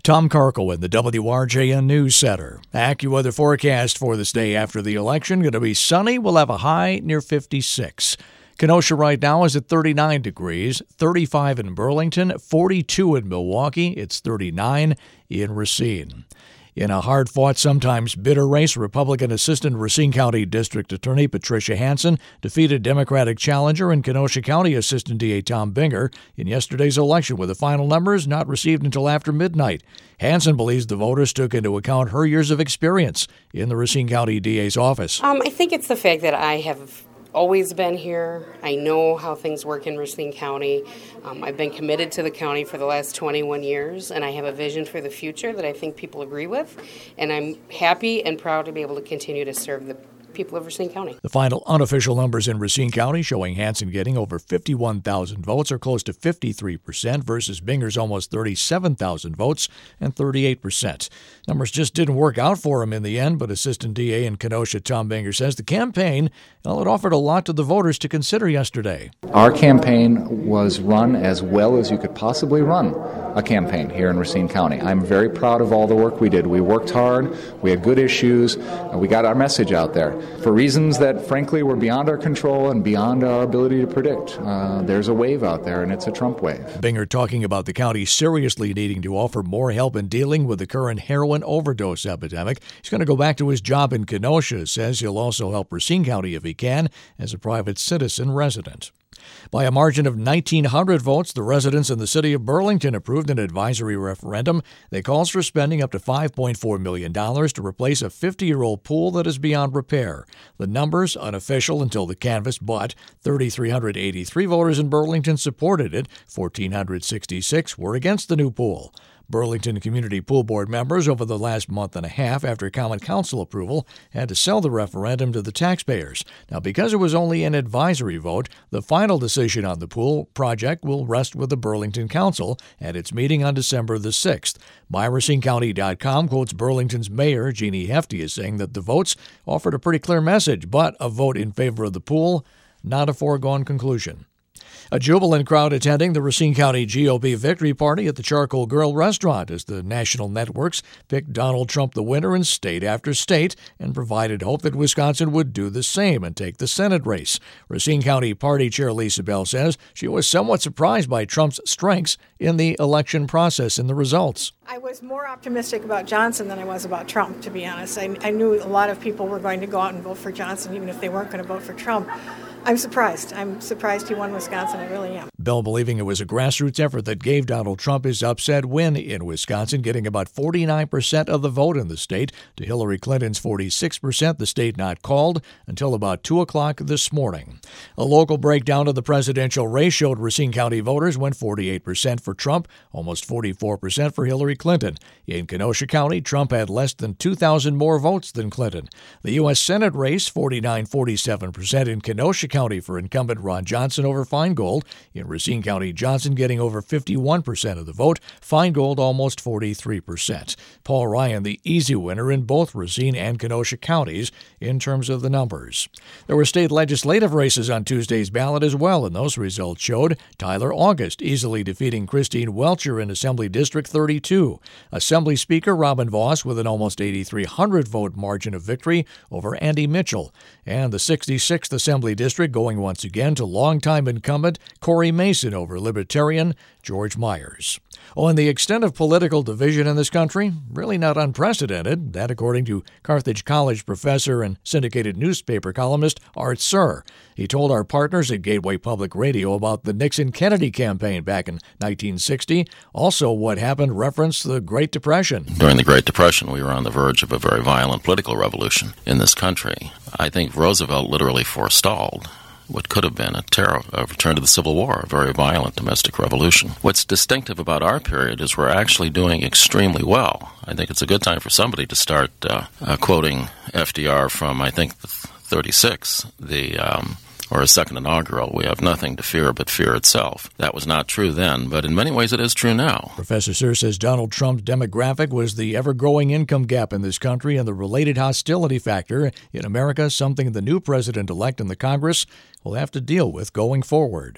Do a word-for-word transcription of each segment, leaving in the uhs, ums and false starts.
Tom Karkel in the W R J N News Center. AccuWeather forecast for this day after the election. Going to be sunny. We'll have a high near fifty-six. Kenosha right now is at thirty-nine degrees, thirty-five in Burlington, forty-two in Milwaukee. It's thirty-nine in Racine. In a hard-fought, sometimes bitter race, Republican Assistant Racine County District Attorney Patricia Hansen defeated Democratic challenger and Kenosha County Assistant D A Tom Binger in yesterday's election, with the final numbers not received until after midnight. Hansen believes the voters took into account her years of experience in the Racine County D A's office. Um, I think it's the fact that I have always been here. I know how things work in Racine County. Um, I've been committed to the county for the last twenty-one years, and I have a vision for the future that I think people agree with. And I'm happy and proud to be able to continue to serve the people of Racine County. The final unofficial numbers in Racine County showing Hansen getting over fifty-one thousand votes, or close to fifty-three percent, versus Binger's almost thirty-seven thousand votes and thirty-eight percent. Numbers just didn't work out for him in the end, but Assistant D A in Kenosha Tom Binger says the campaign, well, it offered a lot to the voters to consider yesterday. Our campaign was run as well as you could possibly run a campaign here in Racine County. I'm very proud of all the work we did. We worked hard, we had good issues, and we got our message out there for reasons that, frankly, were beyond our control and beyond our ability to predict. Uh, there's a wave out there, and it's a Trump wave. Binger talking about the county seriously needing to offer more help in dealing with the current heroin overdose epidemic. He's going to go back to his job in Kenosha, says he'll also help Racine County if he can as a private citizen resident. By a margin of nineteen hundred votes, the residents in the city of Burlington approved an advisory referendum that calls for spending up to five point four million dollars to replace a fifty-year-old pool that is beyond repair. The numbers, unofficial until the canvass, but three thousand three hundred eighty-three voters in Burlington supported it, one thousand four hundred sixty-six were against the new pool. Burlington Community Pool Board members over the last month and a half after Common Council approval had to sell the referendum to the taxpayers. Now, because it was only an advisory vote, the final decision on the pool project will rest with the Burlington Council at its meeting on December the sixth. My Racine County dot com quotes Burlington's mayor, Jeannie Hefty, as saying that the votes offered a pretty clear message, but a vote in favor of the pool, not a foregone conclusion. A jubilant crowd attending the Racine County G O P victory party at the Charcoal Grill restaurant as the national networks picked Donald Trump the winner in state after state and provided hope that Wisconsin would do the same and take the Senate race. Racine County Party Chair Lisa Bell says she was somewhat surprised by Trump's strengths in the election process and the results. I was more optimistic about Johnson than I was about Trump, to be honest. I, I knew a lot of people were going to go out and vote for Johnson, even if they weren't going to vote for Trump. I'm surprised. I'm surprised he won Wisconsin. I really am. Bell believing it was a grassroots effort that gave Donald Trump his upset win in Wisconsin, getting about forty-nine percent of the vote in the state to Hillary Clinton's forty-six percent, the state not called until about two o'clock this morning. A local breakdown of the presidential race showed Racine County voters went forty-eight percent for Trump, almost forty-four percent for Hillary Clinton. In Kenosha County, Trump had less than two thousand more votes than Clinton. The U S Senate race, forty-nine forty-seven percent in Kenosha County for incumbent Ron Johnson over Feingold. In Racine County, Johnson getting over fifty-one percent of the vote, Feingold almost forty-three percent. Paul Ryan, the easy winner in both Racine and Kenosha counties in terms of the numbers. There were state legislative races on Tuesday's ballot as well, and those results showed Tyler August easily defeating Christine Welcher in Assembly District thirty-two. Assembly Speaker Robin Voss with an almost eight thousand three hundred vote margin of victory over Andy Mitchell. And the sixty-sixth Assembly District going once again to longtime incumbent Corey Mason over Libertarian George Myers. Oh, and the extent of political division in this country, really not unprecedented. That according to Carthage College professor and syndicated newspaper columnist Art Sir. He told our partners at Gateway Public Radio about the Nixon-Kennedy campaign back in nineteen sixty. Also, what happened referenced the Great Depression. During the Great Depression, we were on the verge of a very violent political revolution in this country. I think Roosevelt literally forestalled what could have been a terror, a return to the Civil War, a very violent domestic revolution. What's distinctive about our period is we're actually doing extremely well. I think it's a good time for somebody to start uh, uh, quoting F D R from, I think, thirty-six, the um, or his second inaugural, "We have nothing to fear but fear itself." That was not true then, but in many ways it is true now. Professor Sir says Donald Trump's demographic was the ever-growing income gap in this country and the related hostility factor in America, something the new president-elect and the Congress will have to deal with going forward.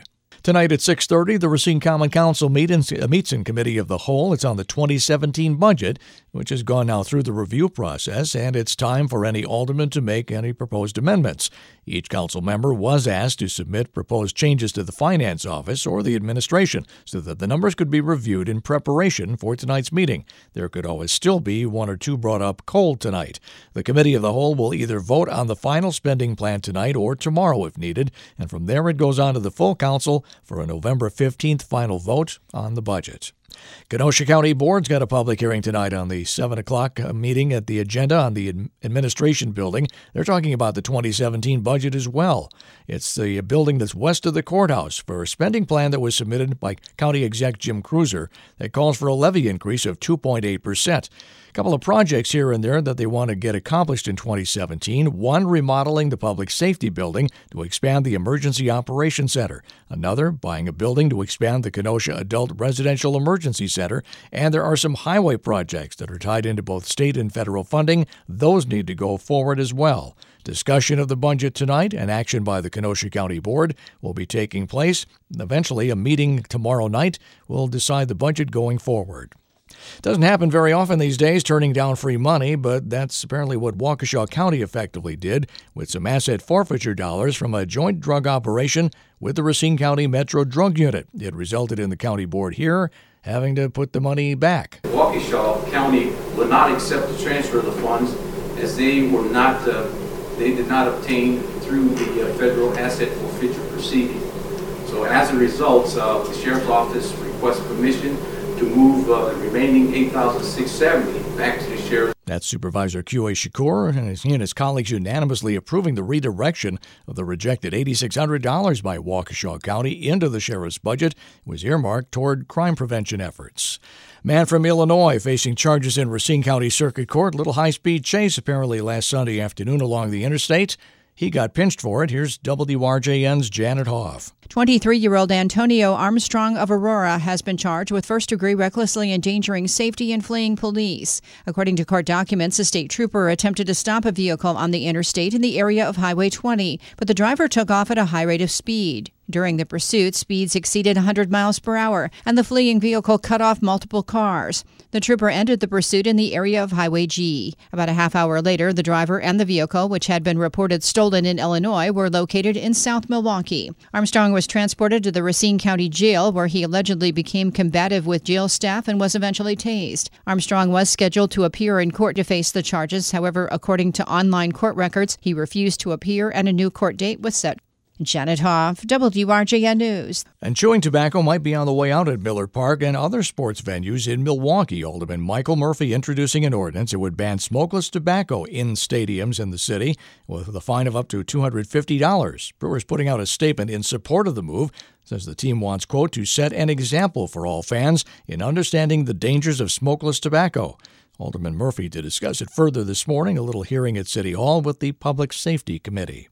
Tonight at six thirty, the Racine Common Council meets in Committee of the Whole. It's on the twenty seventeen budget, which has gone now through the review process, and it's time for any alderman to make any proposed amendments. Each council member was asked to submit proposed changes to the Finance Office or the administration so that the numbers could be reviewed in preparation for tonight's meeting. There could always still be one or two brought up cold tonight. The Committee of the Whole will either vote on the final spending plan tonight or tomorrow if needed, and from there it goes on to the full council for a November fifteenth final vote on the budget. Kenosha County Board's got a public hearing tonight on the seven o'clock meeting at the agenda on the administration building. They're talking about the twenty seventeen budget as well. It's the building that's west of the courthouse for a spending plan that was submitted by County Exec Jim Cruiser that calls for a levy increase of two point eight percent. A couple of projects here and there that they want to get accomplished in twenty seventeen. One, remodeling the public safety building to expand the Emergency Operations Center. Another, buying a building to expand the Kenosha Adult Residential Emergency Center. And there are some highway projects that are tied into both state and federal funding. Those need to go forward as well. Discussion of the budget tonight and action by the Kenosha County Board will be taking place. Eventually, a meeting tomorrow night will decide the budget going forward. Doesn't happen very often these days, turning down free money, but that's apparently what Waukesha County effectively did with some asset forfeiture dollars from a joint drug operation with the Racine County Metro Drug Unit. It resulted in the county board here having to put the money back. Waukesha County would not accept the transfer of the funds as they were not, uh, they did not obtain through the uh, federal asset forfeiture proceeding. So as a result, uh, the Sheriff's Office requests permission to move uh, the remaining eight thousand six hundred seventy dollars back to the Sheriff's. That's Supervisor Q A. Shakur, and he and his colleagues unanimously approving the redirection of the rejected eight thousand six hundred dollars by Waukesha County into the Sheriff's budget. It was earmarked toward crime prevention efforts. Man from Illinois facing charges in Racine County Circuit Court. Little high-speed chase apparently last Sunday afternoon along the interstate. He got pinched for it. Here's W R J N's Janet Hoff. twenty-three-year-old Antonio Armstrong of Aurora has been charged with first-degree recklessly endangering safety and fleeing police. According to court documents, a state trooper attempted to stop a vehicle on the interstate in the area of Highway twenty, but the driver took off at a high rate of speed. During the pursuit, speeds exceeded one hundred miles per hour, and the fleeing vehicle cut off multiple cars. The trooper ended the pursuit in the area of Highway G. About a half hour later, the driver and the vehicle, which had been reported stolen in Illinois, were located in South Milwaukee. Armstrong was transported to the Racine County Jail, where he allegedly became combative with jail staff and was eventually tased. Armstrong was scheduled to appear in court to face the charges. However, according to online court records, he refused to appear, and a new court date was set. Janet Hoff, W R J N News. And chewing tobacco might be on the way out at Miller Park and other sports venues in Milwaukee. Alderman Michael Murphy introducing an ordinance that would ban smokeless tobacco in stadiums in the city with a fine of up to two hundred fifty dollars. Brewers putting out a statement in support of the move. Says the team wants, quote, to set an example for all fans in understanding the dangers of smokeless tobacco. Alderman Murphy to discuss it further this morning, a little hearing at City Hall with the Public Safety Committee.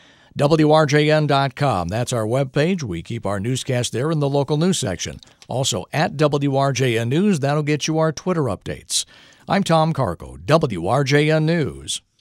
W R J N dot com. That's our webpage. We keep our newscast there in the local news section. Also at W R J N News, that'll get you our Twitter updates. I'm Tom Carco, W R J N News.